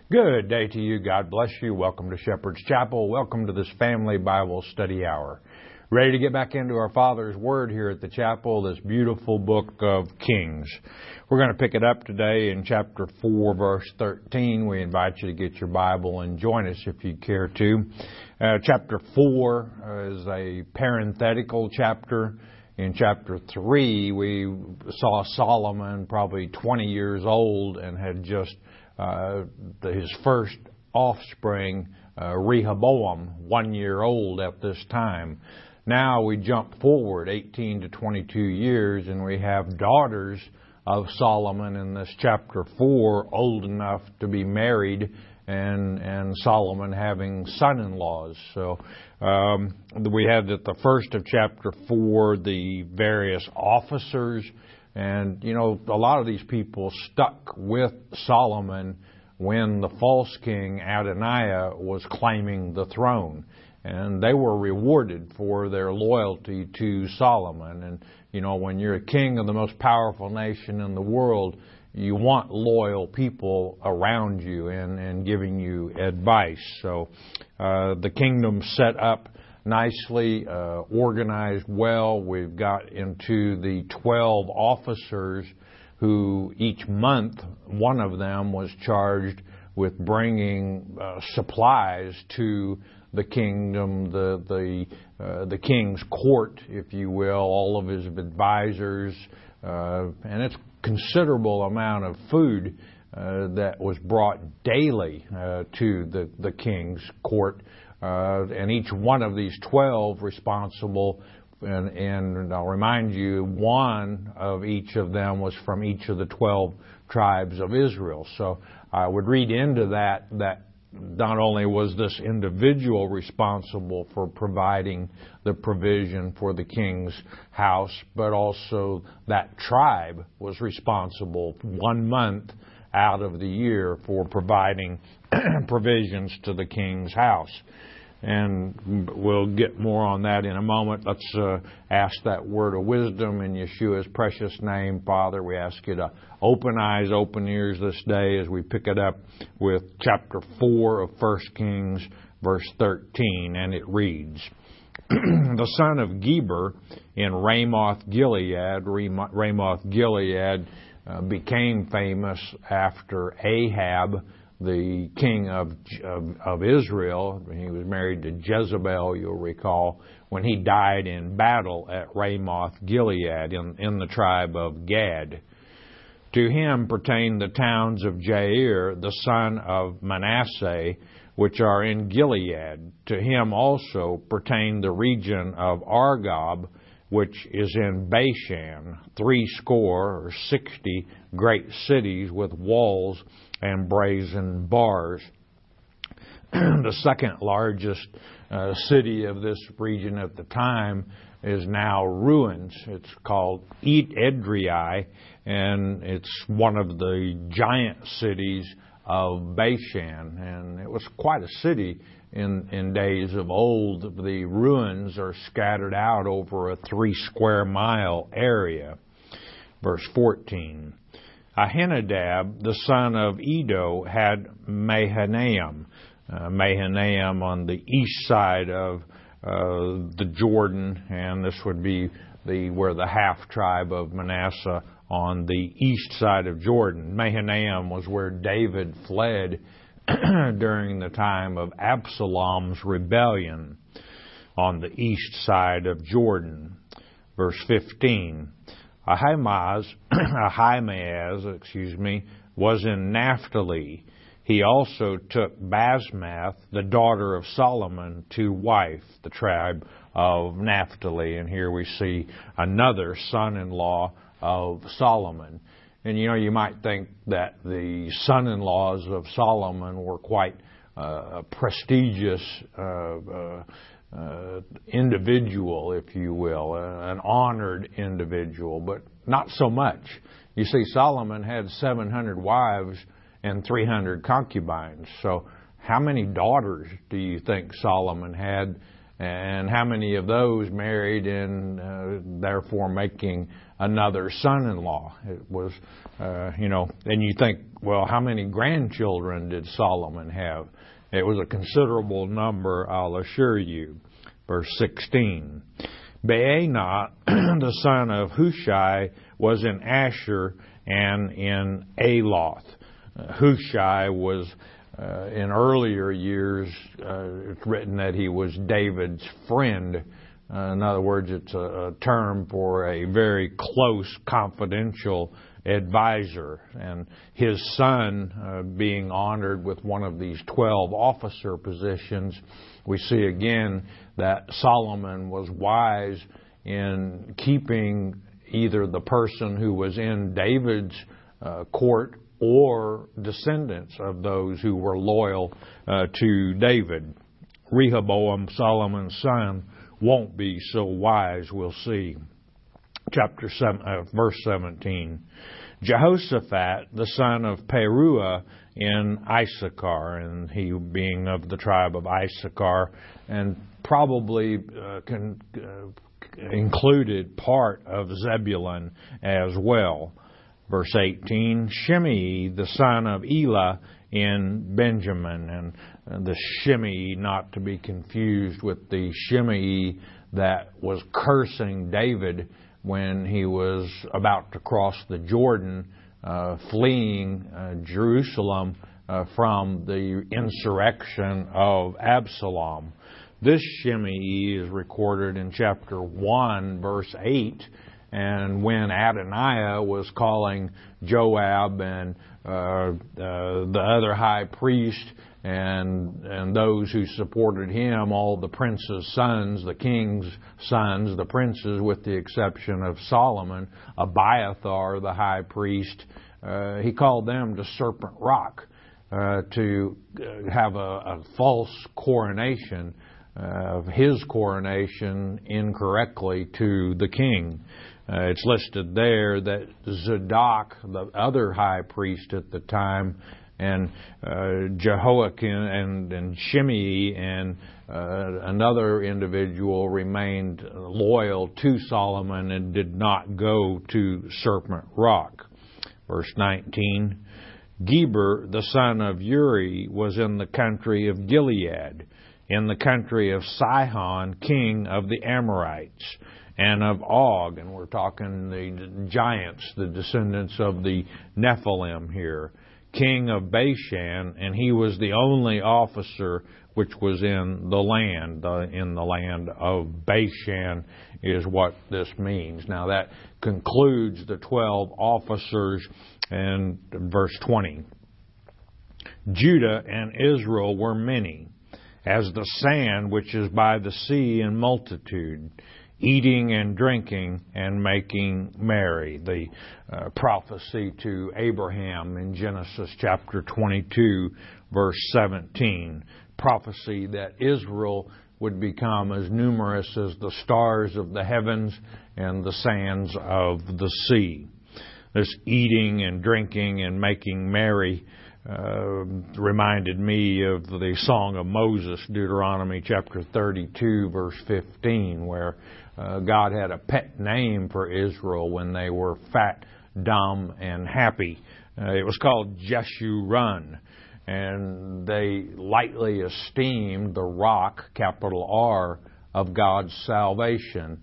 Good day to you. God bless you. Welcome to Shepherd's Chapel. Welcome to this family Bible study hour. Ready to get back into our Father's Word here at the chapel, this beautiful book of Kings. We're going to pick it up today in chapter 4, verse 13. We invite you to get your Bible and join us if you care to. Chapter 4 is a parenthetical chapter. In chapter 3, we saw Solomon, probably 20 years old, and had just his first offspring, Rehoboam, 1 year old at this time. Now we jump forward 18 to 22 years, and we have daughters of Solomon in this chapter 4, old enough to be married, and Solomon having son-in-laws. So we had at the first of chapter 4 the various officers. And, you know, a lot of these people stuck with Solomon when the false king Adoniah was claiming the throne. And they were rewarded for their loyalty to Solomon. And, you know, when you're a king of the most powerful nation in the world, you want loyal people around you and giving you advice. So the kingdom set up nicely, organized well. We've got into the 12 officers who each month, one of them was charged with bringing supplies to the kingdom, the king's court, if you will, all of his advisors, and it's considerable amount of food that was brought daily to the king's court. And each one of these 12 responsible, and I'll remind you, one of each of them was from each of the 12 tribes of Israel. So I would read into that not only was this individual responsible for providing the provision for the king's house, but also that tribe was responsible 1 month out of the year for providing provisions to the king's house. And we'll get more on that in a moment. Let's ask that word of wisdom in Yeshua's precious name. Father, we ask you to open eyes, open ears this day as we pick it up with chapter 4 of 1 Kings, verse 13, and it reads, The son of Geber in Ramoth Gilead became famous after Ahab, the king of Israel. He was married to Jezebel, you'll recall, when he died in battle at Ramoth Gilead in the tribe of Gad. To him pertain the towns of Jair, the son of Manasseh, which are in Gilead. To him also pertain the region of Argob, which is in Bashan, 60 great cities with walls and brazen bars. The second largest city of this region at the time is now ruins. It's called Edrei, and it's one of the giant cities of Bashan. And it was quite a city in days of old. The ruins are scattered out over a 3 square mile area. Verse 14. Ahinadab, the son of Edo, had Mahanaim. Mahanaim on the east side of the Jordan, and this would be where the half tribe of Manasseh on the east side of Jordan. Mahanaim was where David fled during the time of Absalom's rebellion on the east side of Jordan. Verse 15. Ahimaaz, was in Naphtali. He also took Basmath, the daughter of Solomon, to wife, the tribe of Naphtali. And here we see another son-in-law of Solomon. And, you know, you might think that the son-in-laws of Solomon were quite prestigious individual, if you will, an honored individual, but not so much. You see, Solomon had 700 wives and 300 concubines. So how many daughters do you think Solomon had? And how many of those married and therefore making another son-in-law? It was, and you think, well, how many grandchildren did Solomon have? It was a considerable number, I'll assure you. Verse 16. Baanah, the son of Hushai, was in Asher and in Aloth. Hushai was, in earlier years, it's written that he was David's friend. In other words, it's a term for a very close, confidential advisor. And his son being honored with one of these 12 officer positions, we see again that Solomon was wise in keeping either the person who was in David's court or descendants of those who were loyal to David. Rehoboam, Solomon's son, won't be so wise, we'll see. Chapter 7, verse 17. Jehoshaphat, the son of Peruah, in Issachar, and he being of the tribe of Issachar, and probably included part of Zebulun as well. Verse 18, Shimei, the son of Elah, in Benjamin, and the Shimei not to be confused with the Shimei that was cursing David when he was about to cross the Jordan, fleeing Jerusalem from the insurrection of Absalom. This Shimei is recorded in chapter 1, verse 8, and when Adoniah was calling Joab and the other high priest and those who supported him, all the princes' sons, the king's sons, the princes, with the exception of Solomon, Abiathar, the high priest, he called them to Serpent Rock to have a false coronation of his coronation incorrectly to the king. It's listed there that Zadok, the other high priest at the time, and Jehoiakim and Shimei and another individual remained loyal to Solomon and did not go to Serpent Rock. Verse 19, Geber, the son of Uri, was in the country of Gilead, in the country of Sihon, king of the Amorites, and of Og, and we're talking the giants, the descendants of the Nephilim here, king of Bashan, and he was the only officer which was in the land of Bashan is what this means. Now that concludes the 12 officers, and verse 20. Judah and Israel were many, as the sand which is by the sea in multitude, eating and drinking and making merry. The prophecy to Abraham in Genesis chapter 22, verse 17. Prophecy that Israel would become as numerous as the stars of the heavens and the sands of the sea. This eating and drinking and making merry reminded me of the Song of Moses, Deuteronomy chapter 32, verse 15, where God had a pet name for Israel when they were fat, dumb, and happy. It was called Jeshurun, and they lightly esteemed the rock, capital R, of God's salvation.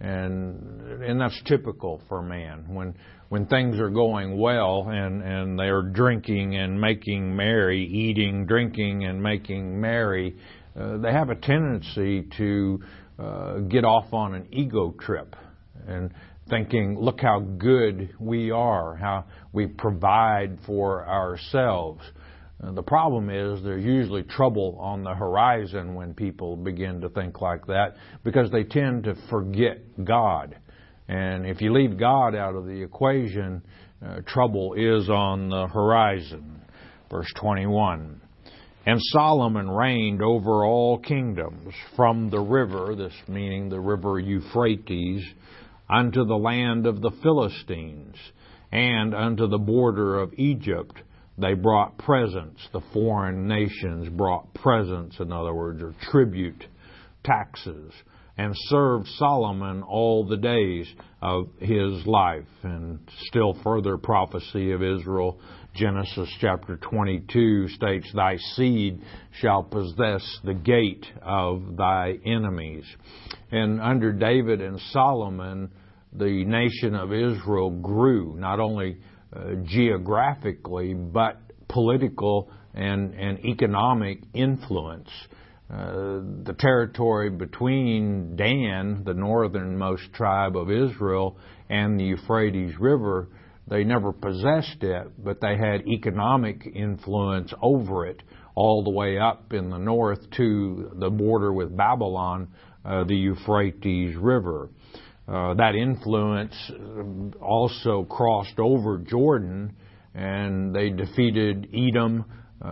And that's typical for man. When things are going well and they're drinking and making merry, eating, drinking, and making merry, they have a tendency to get off on an ego trip and thinking, look how good we are, how we provide for ourselves. The problem is there's usually trouble on the horizon when people begin to think like that, because they tend to forget God. And if you leave God out of the equation, trouble is on the horizon. Verse 21. And Solomon reigned over all kingdoms, from the river, this meaning the river Euphrates, unto the land of the Philistines, and unto the border of Egypt. They brought presents. The foreign nations brought presents, in other words, or tribute, taxes, and served Solomon all the days of his life. And still further prophecy of Israel, Genesis chapter 22 states, "Thy seed shall possess the gate of thy enemies." And under David and Solomon, the nation of Israel grew, not only geographically, but political and economic influence. The territory between Dan, the northernmost tribe of Israel, and the Euphrates River, they never possessed it, but they had economic influence over it all the way up in the north to the border with Babylon, the Euphrates River. That influence also crossed over Jordan, and they defeated Edom,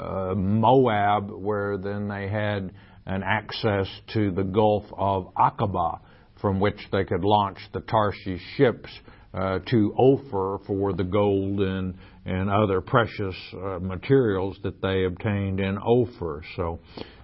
Moab, where then they had an access to the Gulf of Aqaba, from which they could launch the Tarshish ships to Ophir for the gold and other precious materials that they obtained in Ophir. So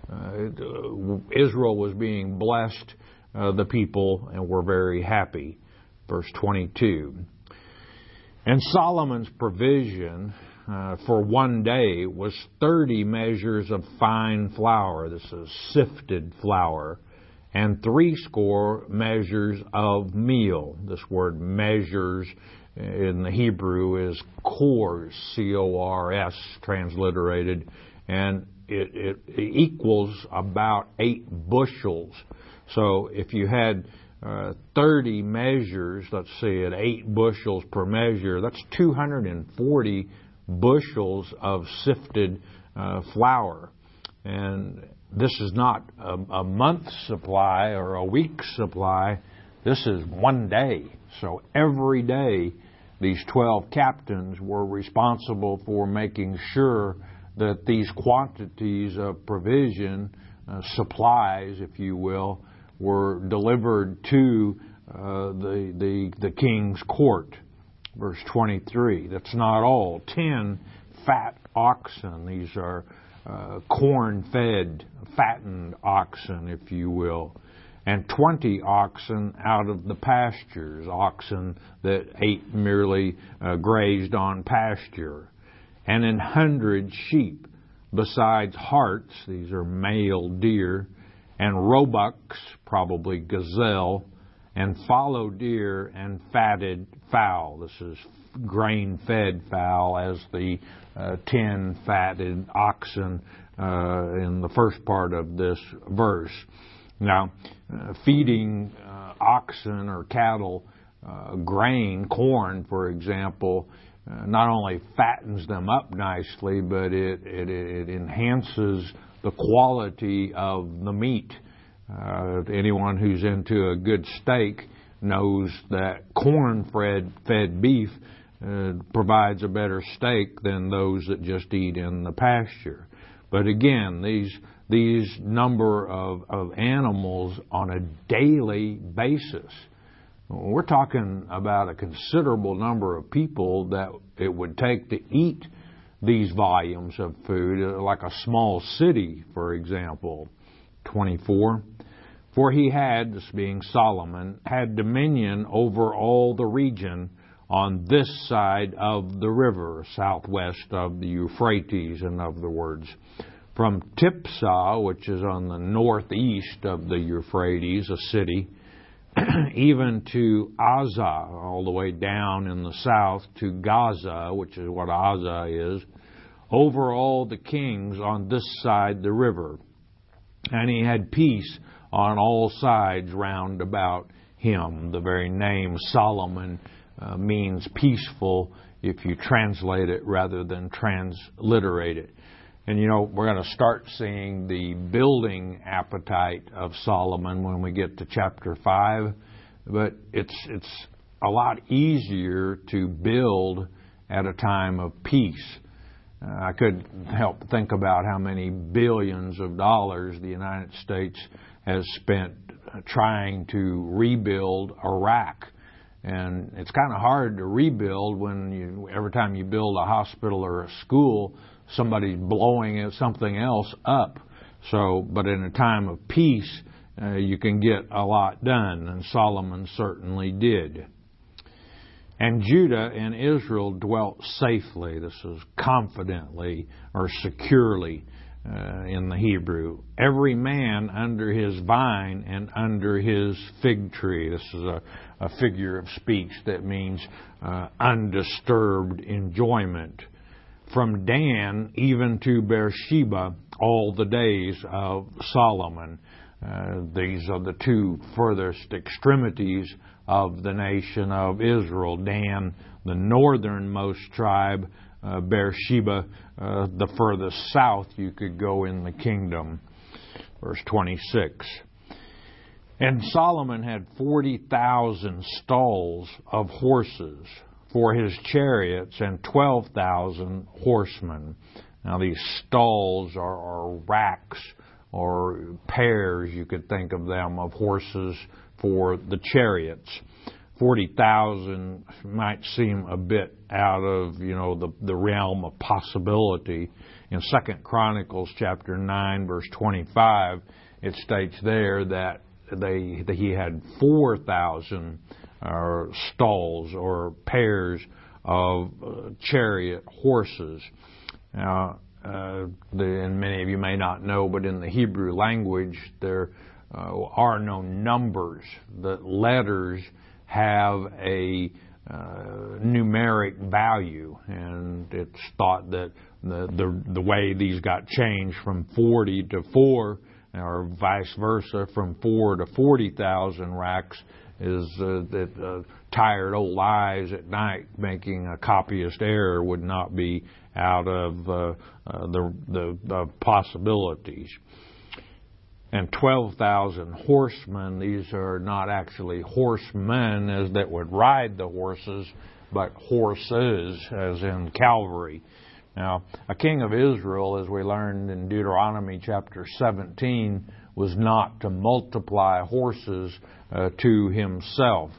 Israel was being blessed, the people, and were very happy. Verse 22. And Solomon's provision for one day was 30 measures of fine flour. This is sifted flour. And 80 measures of meal. This word measures in the Hebrew is kors, C-O-R-S, transliterated. And it equals about 8 bushels. So if you had 30 measures, let's see, at 8 bushels per measure, that's 240 bushels of sifted flour. And this is not a month's supply or a week's supply. This is one day. So every day, these 12 captains were responsible for making sure that these quantities of provision, supplies, if you will, were delivered to the king's court. Verse 23. That's not all. 10 fat oxen. These are corn-fed, fattened oxen, if you will. And 20 oxen out of the pastures, oxen that ate merely grazed on pasture. And 100 sheep, besides harts, these are male deer, and roebucks, probably gazelle, and fallow deer and fatted fowl. This is grain-fed fowl, as the 10 fatted oxen in the first part of this verse. Now, feeding oxen or cattle grain, corn, for example, not only fattens them up nicely, but it enhances the quality of the meat. Anyone who's into a good steak knows that corn-fed beef provides a better steak than those that just eat in the pasture. But again, these number of animals on a daily basis, we're talking about a considerable number of people that it would take to eat these volumes of food, like a small city, for example. 24. For he had, this being Solomon, had dominion over all the region on this side of the river, southwest of the Euphrates, in other words. From Tiphsah, which is on the northeast of the Euphrates, a city, even to Azah, all the way down in the south to Gaza, which is what Azah is, over all the kings on this side the river. And he had peace on all sides round about him. The very name Solomon means peaceful if you translate it rather than transliterate it. And you know, we're going to start seeing the building appetite of Solomon when we get to chapter 5. But it's a lot easier to build at a time of peace. I couldn't help think about how many billions of dollars the United States has spent trying to rebuild Iraq. And it's kind of hard to rebuild when every time you build a hospital or a school, somebody's blowing something else up. So, but in a time of peace, you can get a lot done, and Solomon certainly did. And Judah and Israel dwelt safely. This is confidently or securely in the Hebrew. Every man under his vine and under his fig tree. This is a figure of speech that means undisturbed enjoyment. From Dan even to Beersheba, all the days of Solomon. These are the two furthest extremities of the nation of Israel. Dan, the northernmost tribe, Beersheba, the furthest south you could go in the kingdom. Verse 26. And Solomon had 40,000 stalls of horses for his chariots and 12,000 horsemen. Now these stalls are racks or pairs, you could think of them, of horses for the chariots. 40,000 might seem a bit out of, the realm of possibility. In 2 Chronicles chapter 9, verse 25, it states there that he had 4,000 stalls or pairs of chariot horses. Now, and many of you may not know, but in the Hebrew language there are no numbers. The letters have a numeric value, and it's thought that the way these got changed from 40 to 4, or vice versa, from 4 to 40,000 racks, is that tired old eyes at night making a copyist error would not be out of the possibilities. And 12,000 horsemen, these are not actually horsemen as that would ride the horses, but horses as in cavalry. Now, a king of Israel, as we learned in Deuteronomy chapter 17, was not to multiply horses to himself.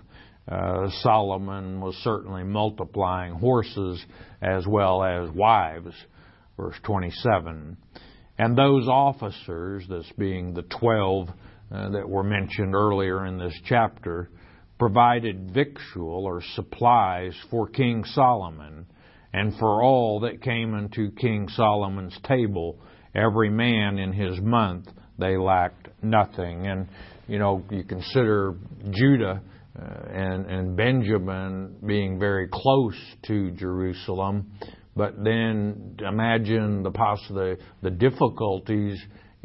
Solomon was certainly multiplying horses as well as wives. Verse 27. And those officers, this being the 12 that were mentioned earlier in this chapter, provided victual or supplies for King Solomon, and for all that came unto King Solomon's table, every man in his month, they lacked nothing. And, you consider Judah and Benjamin being very close to Jerusalem, but then imagine the difficulties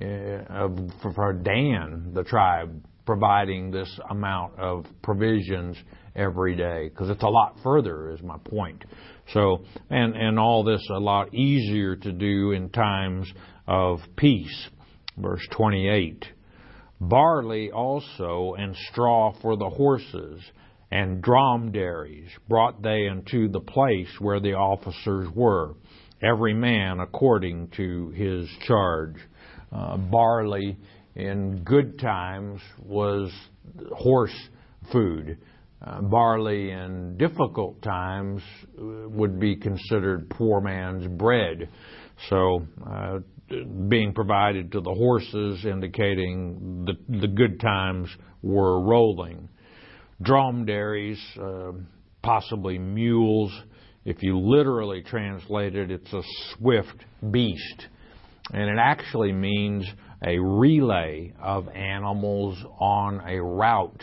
for Dan, the tribe, providing this amount of provisions every day, because it's a lot further, is my point. So, and all this a lot easier to do in times of peace. Verse 28. Barley also and straw for the horses, and dromedaries brought they unto the place where the officers were, every man according to his charge. Barley in good times was horse food. Barley in difficult times would be considered poor man's bread. So, being provided to the horses, indicating the good times were rolling. Dromedaries, possibly mules. If you literally translate it, it's a swift beast. And it actually means a relay of animals on a route.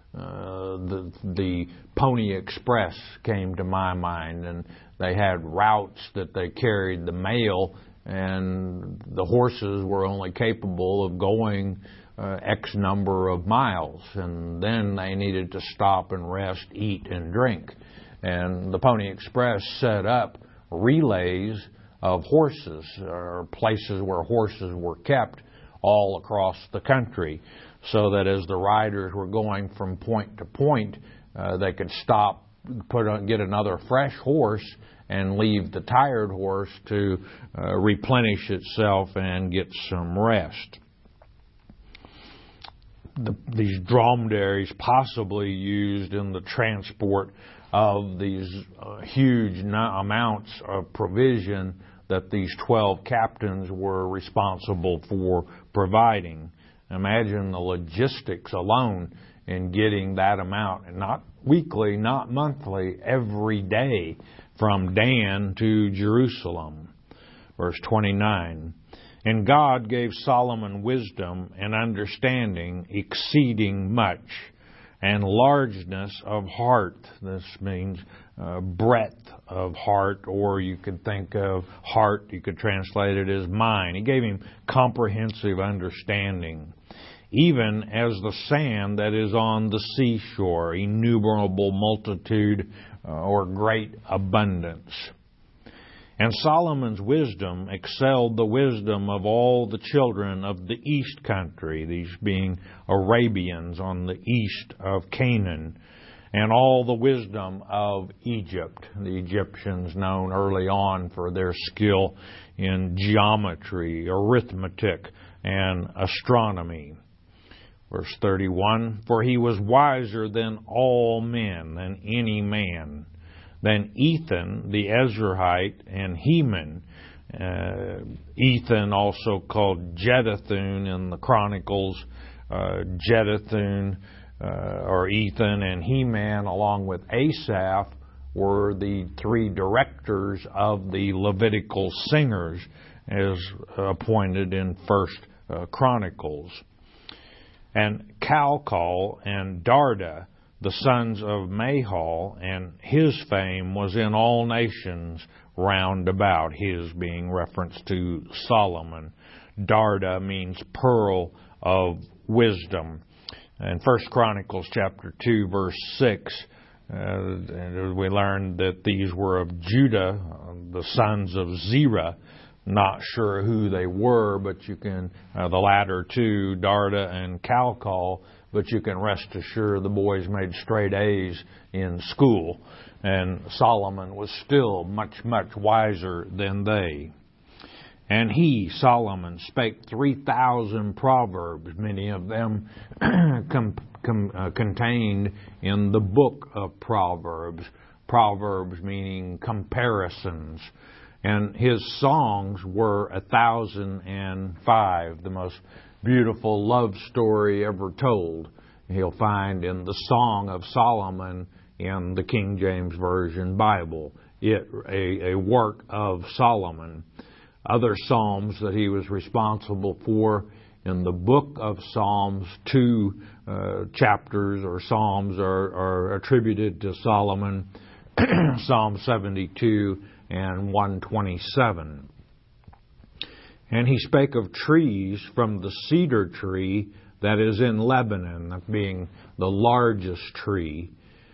The Pony Express came to my mind, and they had routes that they carried the mail, and the horses were only capable of going X number of miles, and then they needed to stop and rest, eat, and drink. And the Pony Express set up relays of horses, or places where horses were kept all across the country, so that as the riders were going from point to point, they could stop, get another fresh horse, and leave the tired horse to replenish itself and get some rest. These dromedaries possibly used in the transport of these huge amounts of provision that these 12 captains were responsible for providing. Imagine the logistics alone in getting that amount, and not weekly, not monthly, every day from Dan to Jerusalem. Verse 29, and God gave Solomon wisdom and understanding exceeding much, and largeness of heart. This means breadth of heart, or you could think of heart, you could translate it as mind. He gave him comprehensive understanding, even as the sand that is on the seashore, innumerable multitude or great abundance. And Solomon's wisdom excelled the wisdom of all the children of the east country, these being Arabians on the east of Canaan, and all the wisdom of Egypt. The Egyptians known early on for their skill in geometry, arithmetic, and astronomy. Verse 31, for he was wiser than all men, than any man, than Ethan the Ezrahite and Heman. Ethan, also called Jeduthun in the Chronicles, Jeduthun or Ethan and Heman, along with Asaph, were the three directors of the Levitical singers as appointed in First Chronicles. And Calcol and Darda, the sons of Mahal, and his fame was in all nations round about, his being reference to Solomon. Darda means pearl of wisdom. In 1 Chronicles chapter 2, verse 6, we learned that these were of Judah, the sons of Zerah. Not sure who they were, but you can, the latter two, Darda and Calcol, but you can rest assured the boys made straight A's in school. And Solomon was still much, much wiser than they. And he, Solomon, spake 3,000 proverbs, many of them contained in the book of Proverbs. Proverbs meaning comparisons. And his songs were 1,005, the most beautiful love story ever told. He'll find in the Song of Solomon in the King James Version Bible, a work of Solomon. Other psalms that he was responsible for in the book of Psalms, 2 chapters or psalms are attributed to Solomon, Psalm 72 and 127. And he spake of trees from the cedar tree that is in Lebanon, that being the largest tree,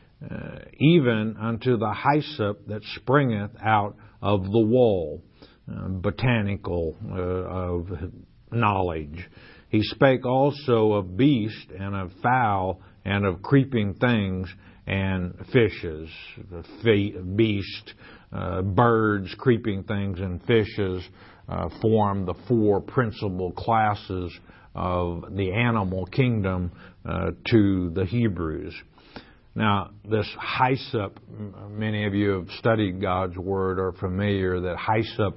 even unto the hyssop that springeth out of the wall, botanical of knowledge. He spake also of beast and of fowl and of creeping things and fishes. The beast, birds, creeping things, and fishes form the four principal classes of the animal kingdom to the Hebrews. Now, this hyssop, many of you have studied God's Word, are familiar that hyssop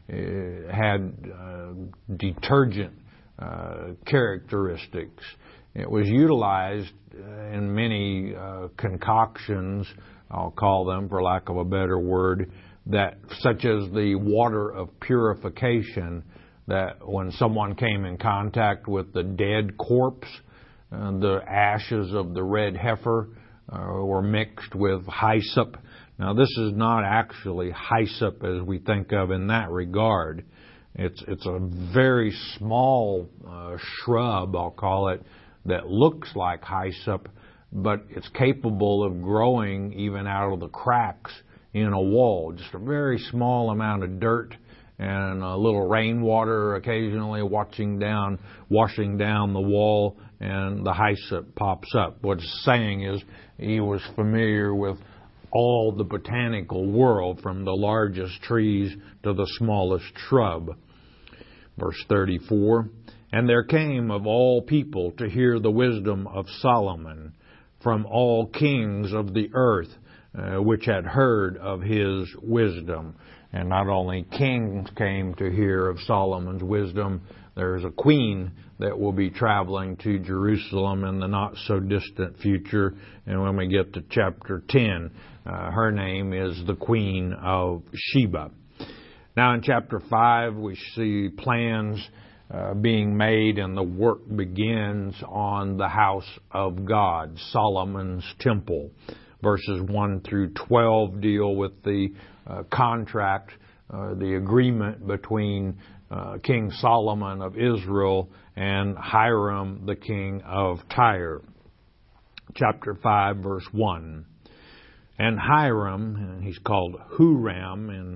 had detergent characteristics. It was utilized in many concoctions, I'll call them for lack of a better word, that such as the water of purification, that when someone came in contact with the dead corpse, the ashes of the red heifer were mixed with hyssop. Now, this is not actually hyssop as we think of in that regard. It's a very small shrub, I'll call it, that looks like hyssop, but it's capable of growing even out of the cracks in a wall. Just a very small amount of dirt and a little rainwater occasionally washing down the wall, and the hyssop pops up. What it's saying is he was familiar with all the botanical world, from the largest trees to the smallest shrub. Verse 34, and there came of all people to hear the wisdom of Solomon, from all kings of the earth, which had heard of his wisdom. And not only kings came to hear of Solomon's wisdom, there's a queen that will be traveling to Jerusalem in the not-so-distant future. And when we get to chapter 10, her name is the Queen of Sheba. Now in chapter 5, we see plans being made, and the work begins on the house of God, Solomon's temple. Verses 1 through 12 deal with the contract, the agreement between King Solomon of Israel and Hiram, the king of Tyre. Chapter 5, verse 1. And Hiram, and he's called Huram in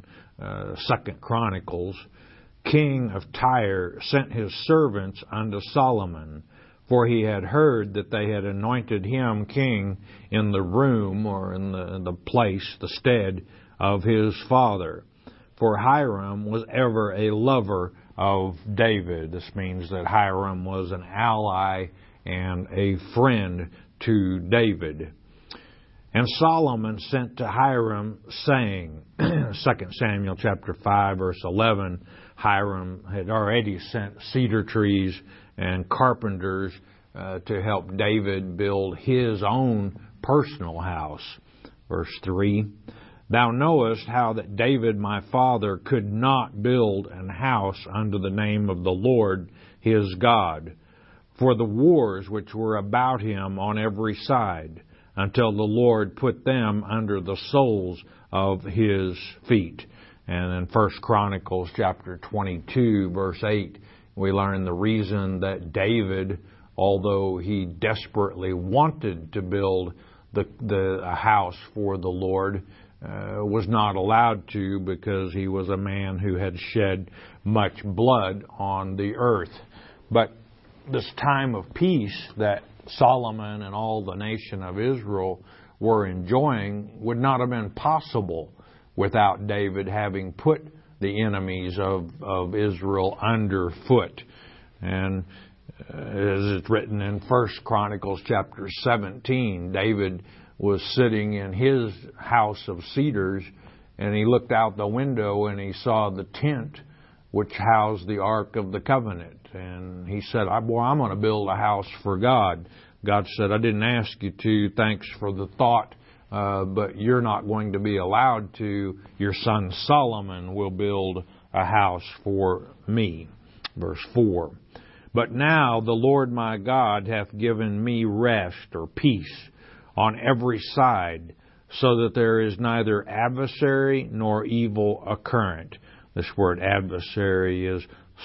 2 Chronicles, king of Tyre, sent his servants unto Solomon, for he had heard that they had anointed him king in the room, or in the place, the stead of his father. For Hiram was ever a lover of David. This means that Hiram was an ally and a friend to David. And Solomon sent to Hiram, saying, 2 Samuel chapter 5, verse 11, Hiram had already sent cedar trees and carpenters to help David build his own personal house. Verse 3, Thou knowest how that David my father could not build an house unto the name of the Lord his God, for the wars which were about him on every side, until the Lord put them under the soles of his feet. And in 1 Chronicles chapter 22, verse 8, we learn the reason that David, although he desperately wanted to build a house for the Lord, was not allowed to, because he was a man who had shed much blood on the earth. But this time of peace that Solomon and all the nation of Israel were enjoying would not have been possible without David having put the enemies of Israel underfoot. And as it's written in 1 Chronicles chapter 17, David was sitting in his house of cedars, and he looked out the window and he saw the tent which housed the Ark of the Covenant. And he said, I'm going to build a house for God. God said, I didn't ask you to. Thanks for the thought, but you're not going to be allowed to. Your son Solomon will build a house for me. Verse 4. But now the Lord my God hath given me rest, or peace, on every side, so that there is neither adversary nor evil occurrent. This word adversary is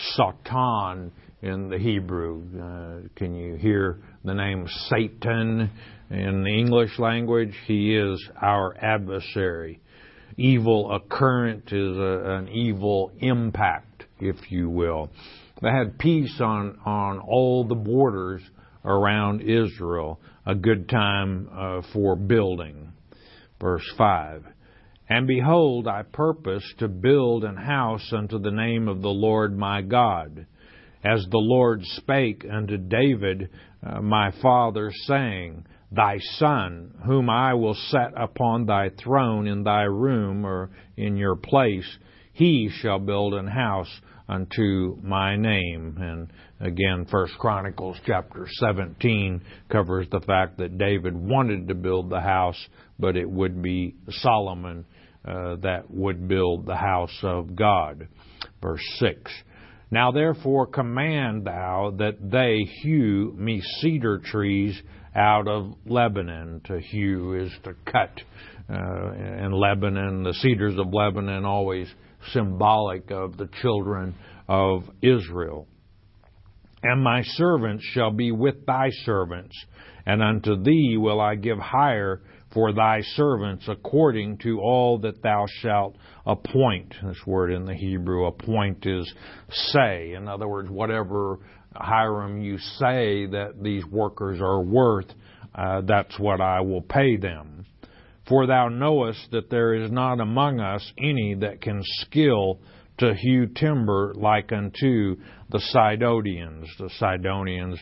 Satan in the Hebrew. Can you hear the name Satan in the English language? He is our adversary. Evil occurrent is an evil impact, if you will. They had peace on all the borders around Israel, a good time for building. Verse 5, And behold, I purpose to build an house unto the name of the Lord my God, as the Lord spake unto David my father, saying, Thy son, whom I will set upon thy throne in thy room, or in your place, he shall build an house unto my name. And again, 1 Chronicles chapter 17 covers the fact that David wanted to build the house, but it would be Solomon that would build the house of God. Verse 6. Now therefore command thou that they hew me cedar trees out of Lebanon. To hew is to cut. In Lebanon, the cedars of Lebanon always symbolic of the children of Israel. And my servants shall be with thy servants, and unto thee will I give hire for thy servants according to all that thou shalt appoint. This word in the Hebrew, appoint, is say. In other words, whatever Hiram you say that these workers are worth, that's what I will pay them. For thou knowest that there is not among us any that can skill to hew timber like unto the Sidonians. The Sidonians,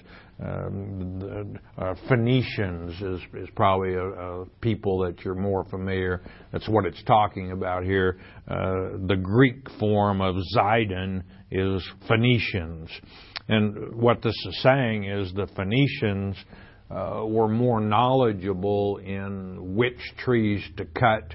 Phoenicians is probably a people that you're more familiar. That's what it's talking about here. The Greek form of Zidon is Phoenicians. And what this is saying is the Phoenicians were more knowledgeable in which trees to cut,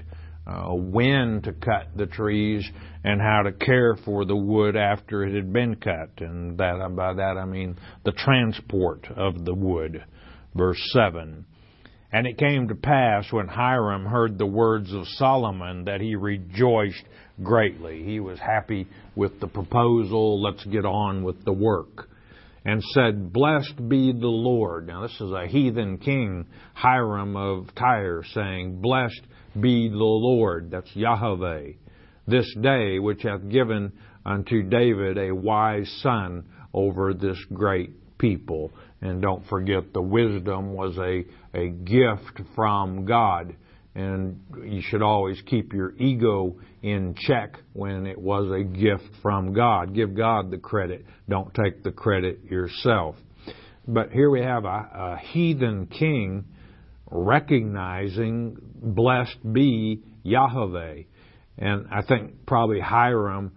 when to cut the trees, and how to care for the wood after it had been cut. And by that I mean the transport of the wood. Verse 7. And it came to pass when Hiram heard the words of Solomon that he rejoiced greatly. He was happy with the proposal. Let's get on with the work. And said, Blessed be the Lord. Now this is a heathen king, Hiram of Tyre, saying, Blessed be the Lord. That's Yahweh. This day which hath given unto David a wise son over this great people. And don't forget, the wisdom was a gift from God. And you should always keep your ego in check when it was a gift from God. Give God the credit. Don't take the credit yourself. But here we have a heathen king recognizing, Blessed be Yahweh. And I think probably Hiram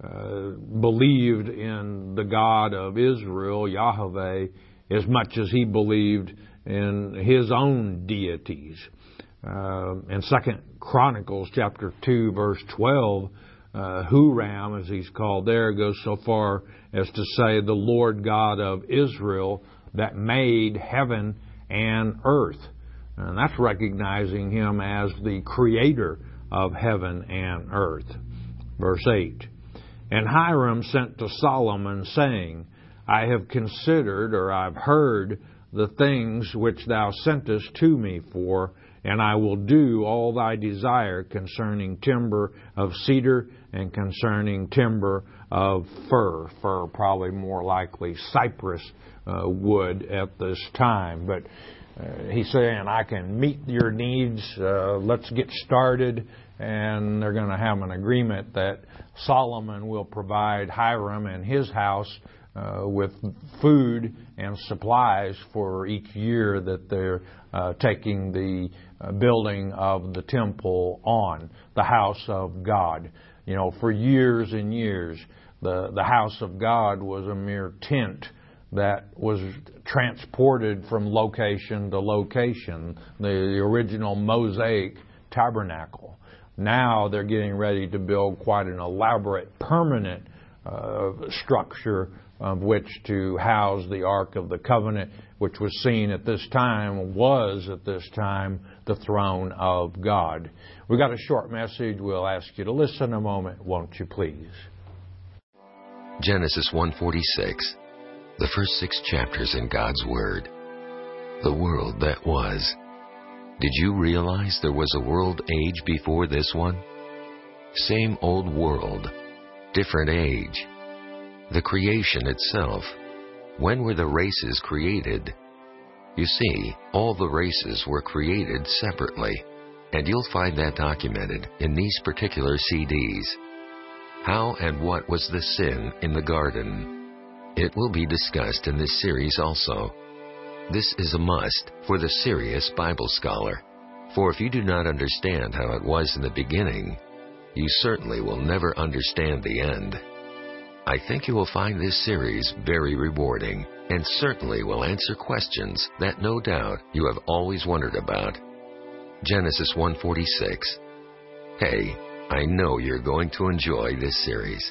believed in the God of Israel, Yahweh, as much as he believed in his own deities. In 2 Chronicles chapter 2, verse 12, Huram, as he's called there, goes so far as to say, the Lord God of Israel that made heaven and earth. And that's recognizing him as the creator of heaven and earth. Verse 8. And Hiram sent to Solomon, saying, I have considered, or I've heard, the things which thou sentest to me for, and I will do all thy desire concerning timber of cedar and concerning timber of fir. Fir, probably more likely cypress wood at this time. But he's saying, I can meet your needs. Let's get started. And they're going to have an agreement that Solomon will provide Hiram and his house with food and supplies for each year that they're taking the building of the temple on, the house of God. You know, for years and years, the house of God was a mere tent that was transported from location to location, the original Mosaic tabernacle. Now they're getting ready to build quite an elaborate, permanent structure of which to house the Ark of the Covenant, which was at this time, the throne of God. We've got a short message. We'll ask you to listen a moment, won't you please? Genesis 1:46, the first 6 chapters in God's Word. The world that was. Did you realize there was a world age before this one? Same old world, different age. The creation itself. When were the races created? You see, all the races were created separately, and you'll find that documented in these particular CDs. How and what was the sin in the garden? It will be discussed in this series also. This is a must for the serious Bible scholar, for if you do not understand how it was in the beginning, you certainly will never understand the end. I think you will find this series very rewarding and certainly will answer questions that no doubt you have always wondered about. Genesis 1:46. Hey, I know you're going to enjoy this series.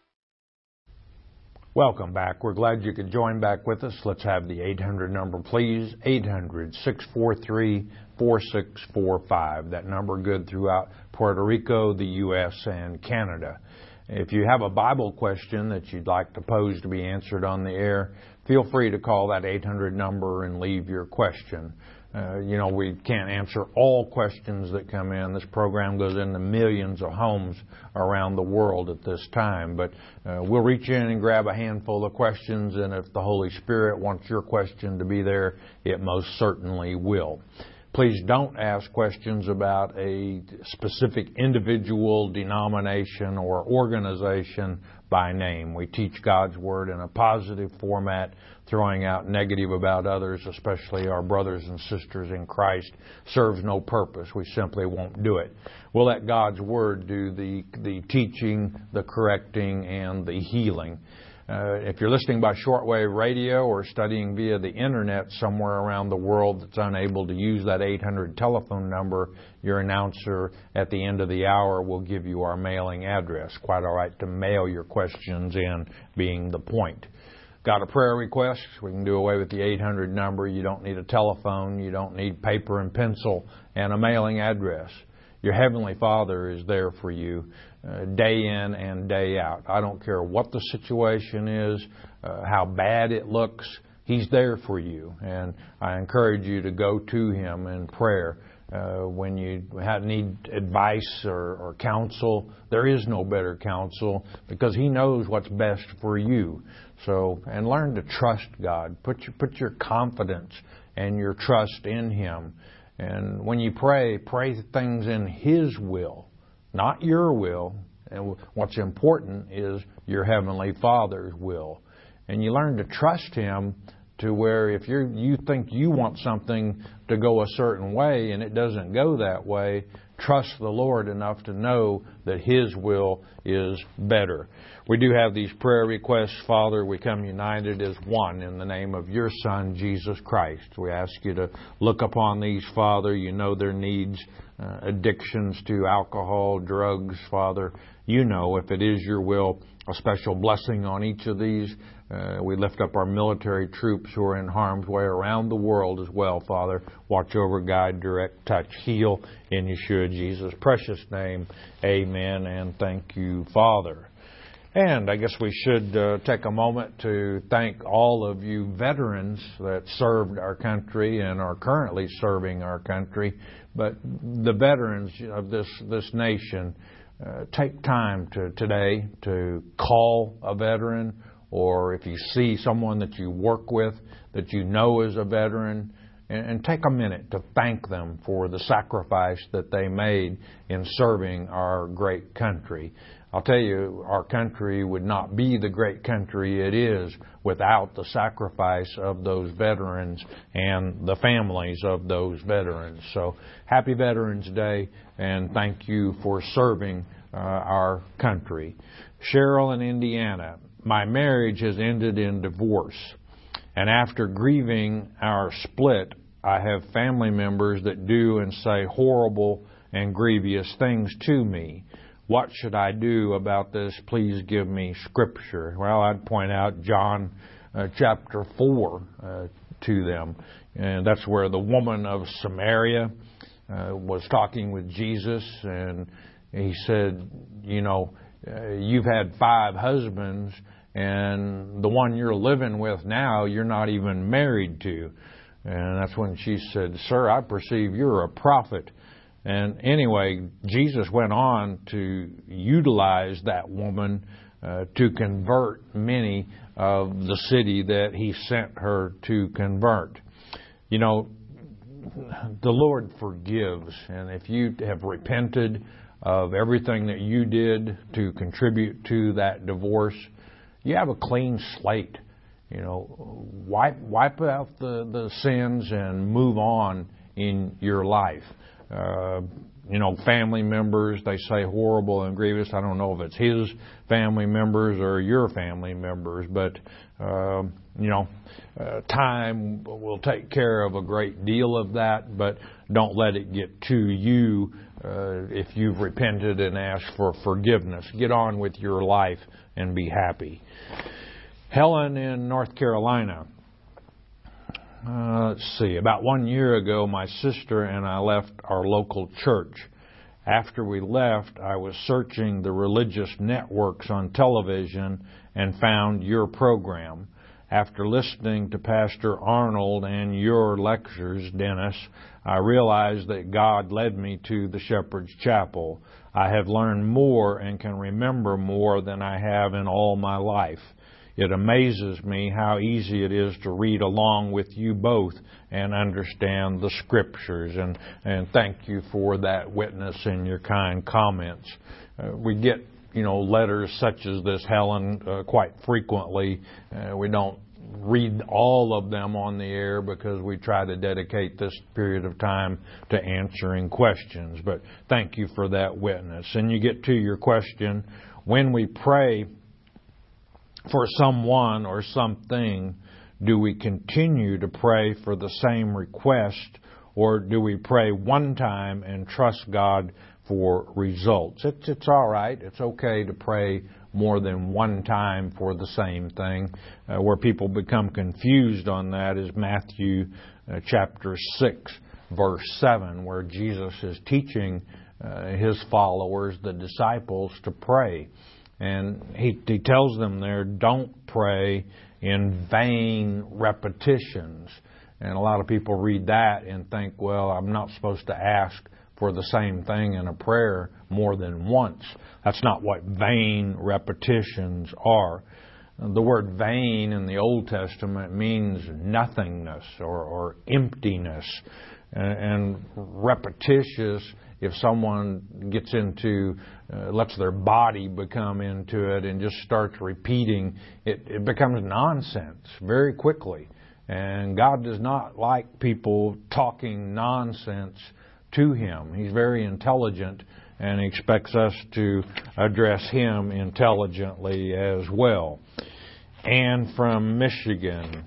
Welcome back. We're glad you could join back with us. Let's have the 800 number, please. 800-643-4645. That number good throughout Puerto Rico, the U.S., and Canada. If you have a Bible question that you'd like to pose to be answered on the air, feel free to call that 800 number and leave your question. We can't answer all questions that come in. This program goes into millions of homes around the world at this time. But we'll reach in and grab a handful of questions, and if the Holy Spirit wants your question to be there, it most certainly will. Please don't ask questions about a specific individual, denomination, or organization by name. We teach God's Word in a positive format, throwing out negative about others, especially our brothers and sisters in Christ, serves no purpose. We simply won't do it. We'll let God's Word do the teaching, the correcting, and the healing. If you're listening by shortwave radio or studying via the Internet somewhere around the world that's unable to use that 800 telephone number, your announcer at the end of the hour will give you our mailing address. Quite all right to mail your questions in, being the point. Got a prayer request? We can do away with the 800 number. You don't need a telephone. You don't need paper and pencil and a mailing address. Your Heavenly Father is there for you day in and day out. I don't care what the situation is, how bad it looks. He's there for you. And I encourage you to go to Him in prayer. When you need advice or counsel, there is no better counsel because He knows what's best for you. And learn to trust God. Put your confidence and your trust in Him. And when you pray things in His will, not your will. And what's important is your Heavenly Father's will. And you learn to trust Him to where if you think you want something to go a certain way and it doesn't go that way, trust the Lord enough to know that His will is better. We do have these prayer requests, Father. We come united as one in the name of your Son, Jesus Christ. We ask you to look upon these, Father. You know their needs, addictions to alcohol, drugs, Father. You know, if it is your will, a special blessing on each of these. We lift up our military troops who are in harm's way around the world as well, Father. Watch over, guide, direct, touch, heal in Yeshua Jesus' precious name. Amen, and thank you, Father. And I guess we should take a moment to thank all of you veterans that served our country and are currently serving our country. But the veterans of this nation, take time today to call a veteran, or if you see someone that you work with that you know is a veteran, and take a minute to thank them for the sacrifice that they made in serving our great country. I'll tell you, our country would not be the great country it is without the sacrifice of those veterans and the families of those veterans. So, happy Veterans Day, and thank you for serving our country. Cheryl in Indiana, my marriage has ended in divorce, and after grieving our split, I have family members that do and say horrible and grievous things to me. What should I do about this? Please give me scripture. Well, I'd point out John chapter 4 to them. And that's where the woman of Samaria was talking with Jesus. And he said, you've had 5 husbands, and the one you're living with now, you're not even married to. And that's when she said, Sir, I perceive you're a prophet. And anyway, Jesus went on to utilize that woman to convert many of the city that He sent her to convert. The Lord forgives, and if you have repented of everything that you did to contribute to that divorce, you have a clean slate. Wipe out the sins and move on in your life. Family members, they say horrible and grievous. I don't know if it's his family members or your family members, but, time will take care of a great deal of that, but don't let it get to you if you've repented and asked for forgiveness. Get on with your life and be happy. Helen in North Carolina. Let's see. About 1 year ago, my sister and I left our local church. After we left, I was searching the religious networks on television and found your program. After listening to Pastor Arnold and your lectures, Dennis, I realized that God led me to the Shepherd's Chapel. I have learned more and can remember more than I have in all my life. it amazes me how easy it is to read along with you both and understand the Scriptures. And thank you for that witness and your kind comments. We get, letters such as this, Helen, quite frequently. We don't read all of them on the air because we try to dedicate this period of time to answering questions. But thank you for that witness. And you get to your question, when we pray for someone or something, do we continue to pray for the same request, or do we pray one time and trust God for results? It's all right. It's okay to pray more than one time for the same thing. Where people become confused on that is Matthew chapter 6, verse 7, where Jesus is teaching His followers, the disciples, to pray. And He tells them there, don't pray in vain repetitions. And a lot of people read that and think, well, I'm not supposed to ask for the same thing in a prayer more than once. That's not what vain repetitions are. The word vain in the Old Testament means nothingness or emptiness. And repetitious, if someone gets into, lets their body become into it and just starts repeating, it becomes nonsense very quickly. And God does not like people talking nonsense to Him. He's very intelligent and He expects us to address Him intelligently as well. Anne from Michigan.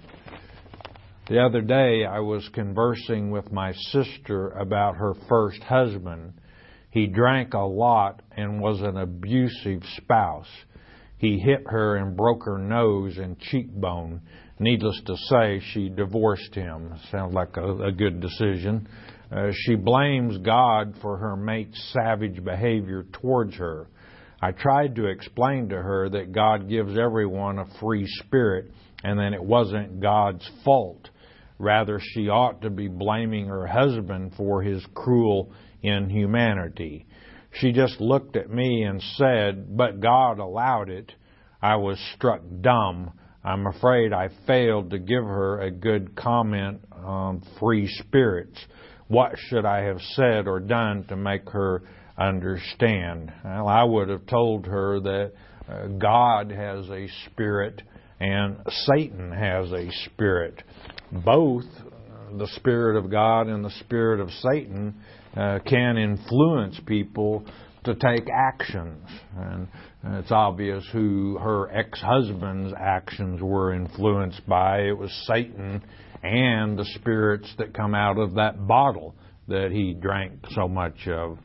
The other day I was conversing with my sister about her first husband. He drank a lot and was an abusive spouse. He hit her and broke her nose and cheekbone. Needless to say, she divorced him. Sounds like a good decision. She blames God for her mate's savage behavior towards her. I tried to explain to her that God gives everyone a free spirit and that it wasn't God's fault. Rather, she ought to be blaming her husband for his cruel inhumanity. She just looked at me and said, but God allowed it. I was struck dumb. I'm afraid I failed to give her a good comment on free spirits. What should I have said or done to make her understand? Well, I would have told her that God has a spirit and Satan has a spirit. Both, the Spirit of God and the Spirit of Satan, can influence people to take actions. And it's obvious who her ex-husband's actions were influenced by. It was Satan and the spirits that come out of that bottle that he drank so much of.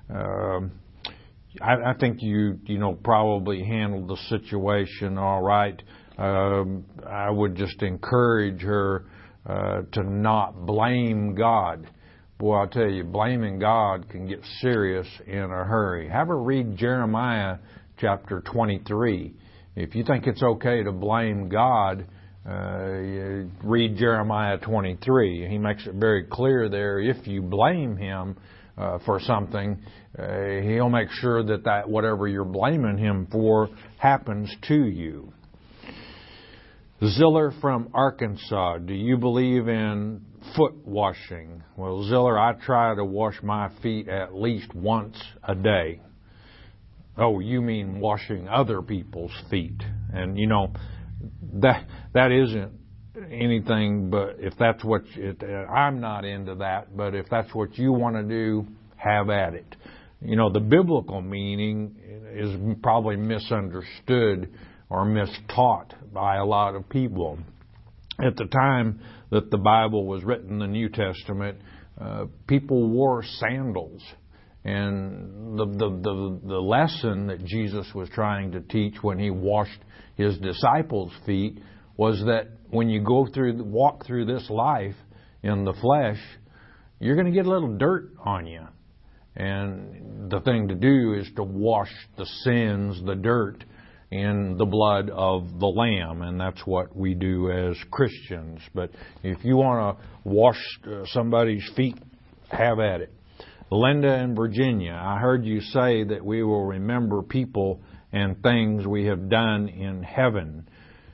I think you probably handled the situation all right. I would just encourage her to not blame God. Boy, I'll tell you, blaming God can get serious in a hurry. Have her read Jeremiah chapter 23. If you think it's okay to blame God, read Jeremiah 23. He makes it very clear there, if you blame Him for something, He'll make sure that whatever you're blaming Him for happens to you. Ziller from Arkansas, do you believe in foot washing? Well, Ziller, I try to wash my feet at least once a day. Oh, you mean washing other people's feet. And, that isn't anything but if that's what I'm not into that, but if that's what you want to do, have at it. The biblical meaning is probably misunderstood or mistaught by a lot of people. At the time that the Bible was written, the New Testament, people wore sandals. And the lesson that Jesus was trying to teach when He washed His disciples' feet was that when you walk through this life in the flesh, you're going to get a little dirt on you. And the thing to do is to wash the sins, the dirt, in the blood of the Lamb, and that's what we do as Christians. But if you want to wash somebody's feet, have at it. Linda in Virginia, I heard you say that we will remember people and things we have done in heaven.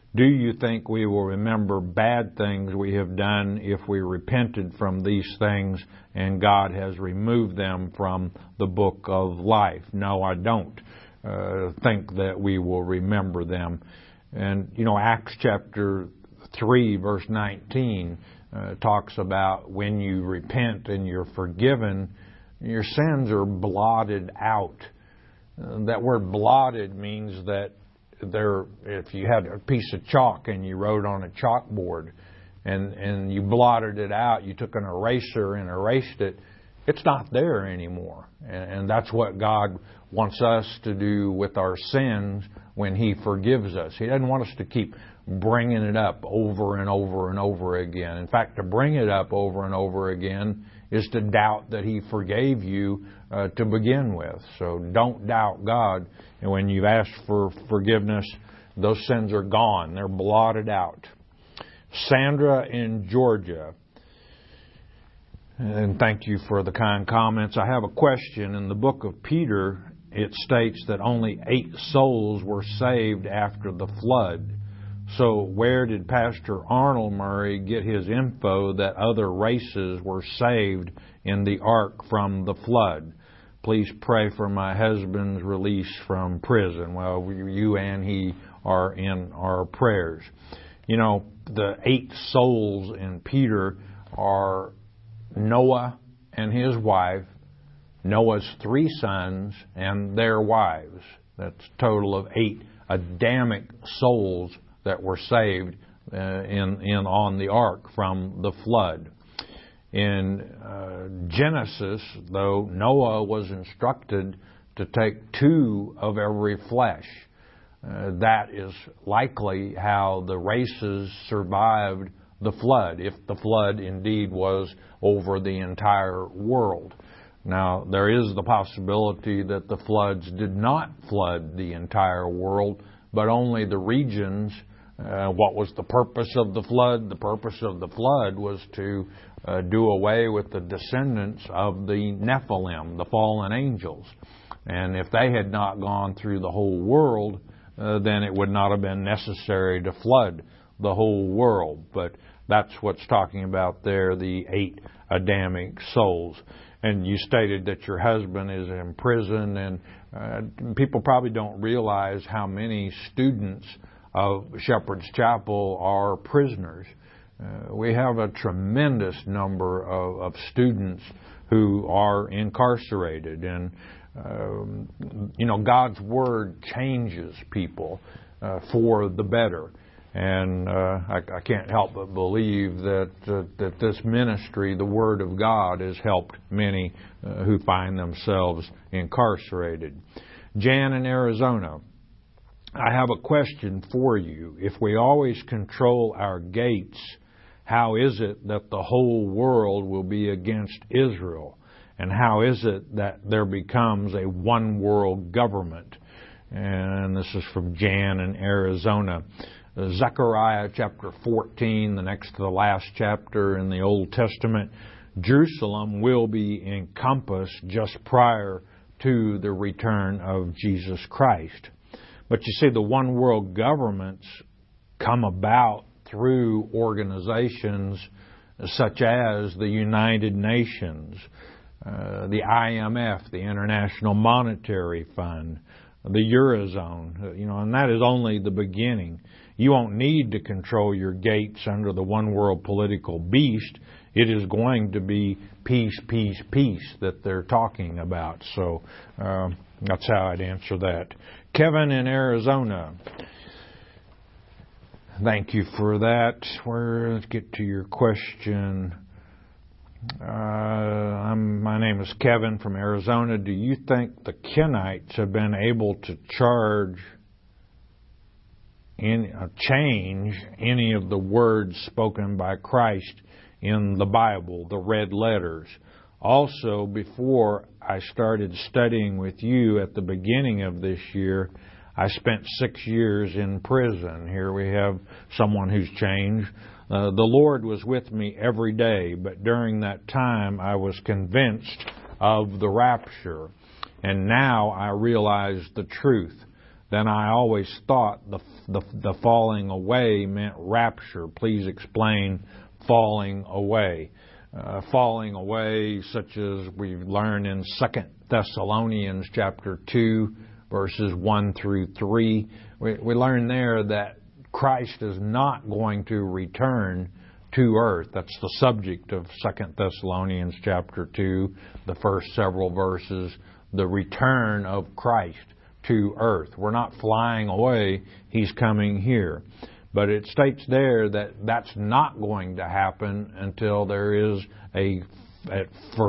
Do you think we will remember bad things we have done if we repented from these things and God has removed them from the book of life? No, I don't think that we will remember them. And, Acts chapter 3, verse 19 talks about when you repent and you're forgiven, your sins are blotted out. That word blotted means that if you had a piece of chalk and you wrote on a chalkboard and you blotted it out, you took an eraser and erased it, it's not there anymore. And that's what God wants us to do with our sins when He forgives us. He doesn't want us to keep bringing it up over and over and over again. In fact, to bring it up over and over again is to doubt that He forgave you to begin with. So don't doubt God. And when you've asked for forgiveness, those sins are gone. They're blotted out. Sandra in Georgia. And thank you for the kind comments. I have a question. In the book of Peter, it states that only 8 souls were saved after the flood. So where did Pastor Arnold Murray get his info that other races were saved in the ark from the flood? Please pray for my husband's release from prison. Well, you and he are in our prayers. The 8 souls in Peter are Noah and his wife, Noah's 3 sons, and their wives. That's a total of 8 Adamic souls that were saved on the ark from the flood. In Genesis, though, Noah was instructed to take 2 of every flesh. That is likely how the races survived the flood, if the flood indeed was over the entire world. Now, there is the possibility that the floods did not flood the entire world, but only the regions. What was the purpose of the flood? The purpose of the flood was to do away with the descendants of the Nephilim, the fallen angels. And if they had not gone through the whole world, then it would not have been necessary to flood the whole world. But that's what's talking about there, the 8 Adamic souls. And you stated that your husband is in prison, and people probably don't realize how many students of Shepherd's Chapel are prisoners. We have a tremendous number of students who are incarcerated, and God's Word changes people for the better. And I can't help but believe that this ministry, the Word of God, has helped many who find themselves incarcerated. Jan in Arizona, I have a question for you. If we always control our gates, how is it that the whole world will be against Israel? And how is it that there becomes a one-world government? And this is from Jan in Arizona. Zechariah chapter 14, the next to the last chapter in the Old Testament, Jerusalem will be encompassed just prior to the return of Jesus Christ. But you see, the one world governments come about through organizations such as the United Nations, the IMF, the International Monetary Fund, the Eurozone, and that is only the beginning. You won't need to control your gates under the one world political beast. It is going to be peace, peace, peace that they're talking about. So that's how I'd answer that. Kevin in Arizona. Thank you for that. Let's get to your question. My name is Kevin from Arizona. Do you think the Kenites have been able to change any of the words spoken by Christ in the Bible, the red letters? Also, before I started studying with you at the beginning of this year, I spent 6 years in prison. Here we have someone who's changed. The Lord was with me every day, but during that time I was convinced of the rapture. And now I realize the truth. then I always thought the falling away meant rapture. Please explain falling away. Falling away, such as we learn in 2 Thessalonians chapter 2, verses 1 through 3. We learn there that Christ is not going to return to earth. That's the subject of 2 Thessalonians chapter 2, the first several verses, the return of Christ to earth. We're not flying away. He's coming here. But it states there that that's not going to happen until there is at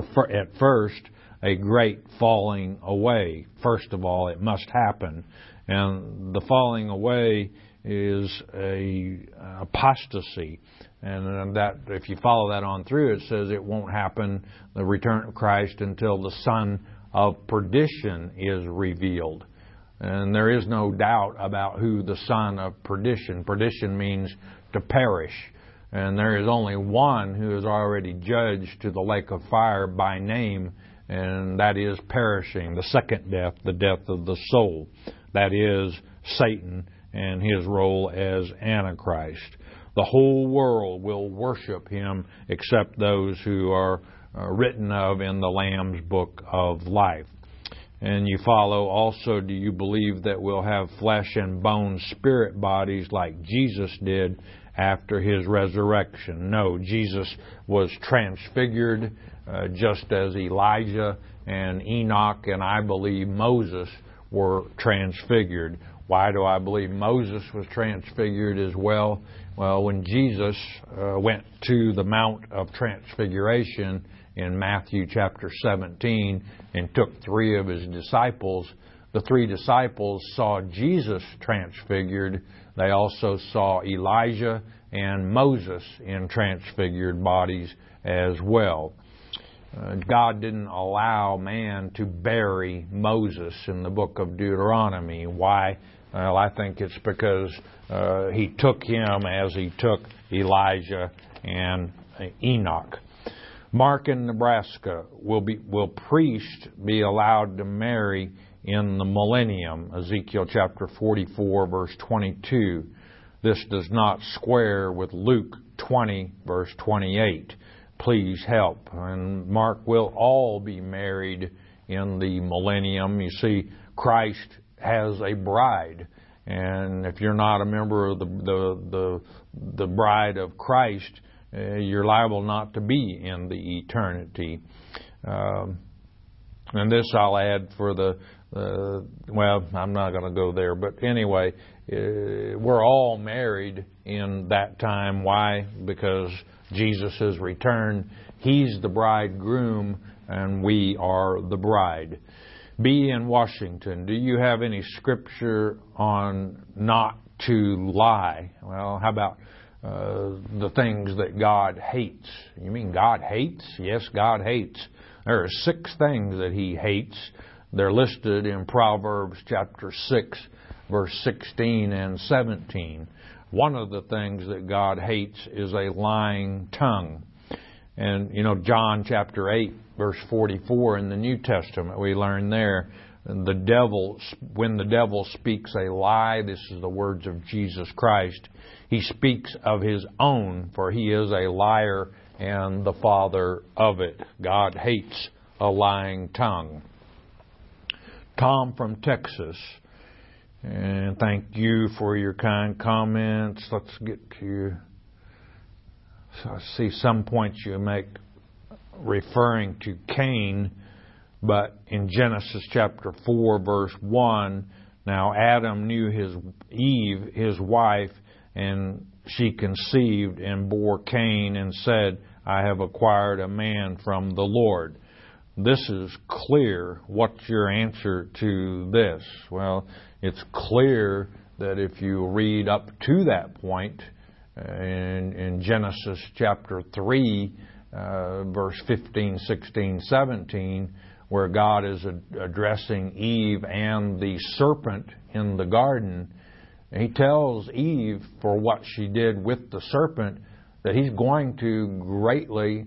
first a great falling away. First of all, it must happen. And the falling away is a apostasy. And that, if you follow that on through, it says it won't happen, the return of Christ, until the son of perdition is revealed. And there is no doubt about who the son of perdition. Perdition means to perish. And there is only one who is already judged to the lake of fire by name, and that is perishing, the second death, the death of the soul. That is Satan and his role as Antichrist. The whole world will worship him except those who are written of in the Lamb's book of life. And you follow also, do you believe that we'll have flesh and bone spirit bodies like Jesus did after his resurrection? No, Jesus was transfigured just as Elijah and Enoch and I believe Moses were transfigured. Why do I believe Moses was transfigured as well? Well, when Jesus went to the Mount of Transfiguration in Matthew chapter 17 and took 3 of his disciples, the 3 disciples saw Jesus transfigured. They also saw Elijah and Moses in transfigured bodies as well. God didn't allow man to bury Moses in the book of Deuteronomy. Why? Well, I think it's because he took him as he took Elijah and Enoch. Mark in Nebraska, will priests be allowed to marry in the millennium? Ezekiel chapter 44, verse 22. This does not square with Luke 20, verse 28. Please help. And Mark, will all be married in the millennium? You see, Christ has a bride. And if you're not a member of the bride of Christ, you're liable not to be in the eternity. And this I'll add for well, I'm not going to go there. But anyway, we're all married in that time. Why? Because Jesus has returned. He's the bridegroom, and we are the bride. B. in Washington, do you have any scripture on not to lie? Well, how about the things that God hates? You mean God hates? Yes, God hates. There are 6 things that He hates. They're listed in Proverbs chapter 6, verse 16 and 17. One of the things that God hates is a lying tongue. And, John chapter 8, verse 44 in the New Testament, we learn there, when the devil speaks a lie, this is the words of Jesus Christ, he speaks of his own, for he is a liar and the father of it. God hates a lying tongue. Tom from Texas, and thank you for your kind comments. Let's get to, I see some points you make referring to Cain, but in Genesis chapter 4, verse 1, now Adam knew Eve, his wife, and she conceived and bore Cain and said, I have acquired a man from the Lord. This is clear. What's your answer to this? Well, it's clear that if you read up to that point in Genesis chapter 3, verse 15, 16, 17, where God is addressing Eve and the serpent in the garden, He tells Eve, for what she did with the serpent, that He's going to greatly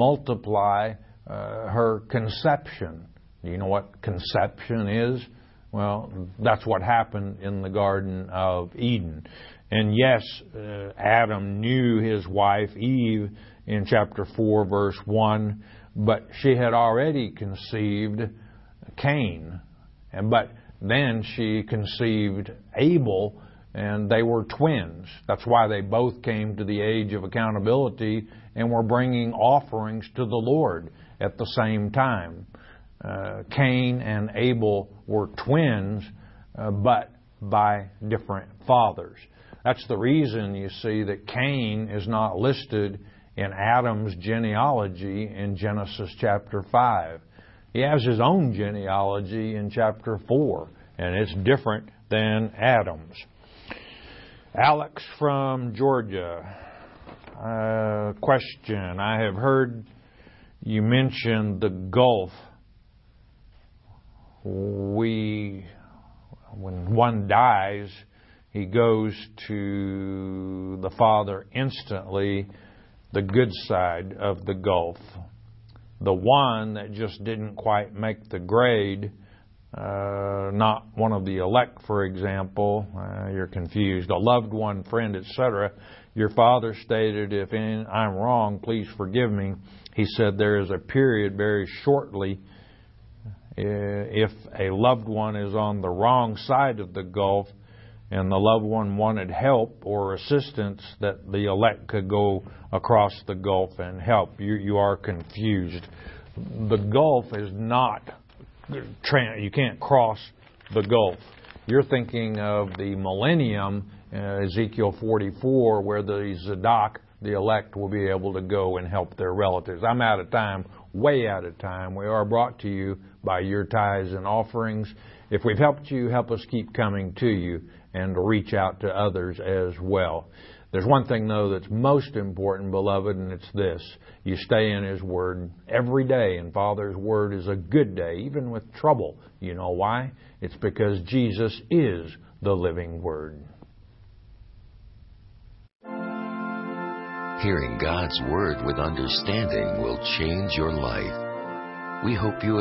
multiply her conception. Do you know what conception is? Well, that's what happened in the Garden of Eden. And yes, Adam knew his wife Eve in chapter 4, verse 1, but she had already conceived Cain. But then she conceived Abel, and they were twins. That's why they both came to the age of accountability and were bringing offerings to the Lord at the same time. Cain and Abel were twins, but by different fathers. That's the reason you see that Cain is not listed in Adam's genealogy in Genesis chapter 5. He has his own genealogy in chapter 4, and it's different than Adam's. Alex from Georgia. Question. I have heard you mention the Gulf. When one dies, he goes to the Father instantly, the good side of the Gulf. The one that just didn't quite make the grade, not one of the elect, for example, you're confused, a loved one, friend, etc. Your Father stated, if I'm wrong, please forgive me. He said there is a period very shortly, if a loved one is on the wrong side of the Gulf and the loved one wanted help or assistance, that the elect could go across the Gulf and help. You are confused. The Gulf is not, you can't cross the Gulf. You're thinking of the millennium, Ezekiel 44, where the Zadok, the elect, will be able to go and help their relatives. I'm out of time, way out of time. We are brought to you by your tithes and offerings. If we've helped you, help us keep coming to you and to reach out to others as well. There's one thing, though, that's most important, beloved, and it's this. You stay in His Word every day, and Father's Word is a good day, even with trouble. You know why? It's because Jesus is the living Word. Hearing God's Word with understanding will change your life. We hope you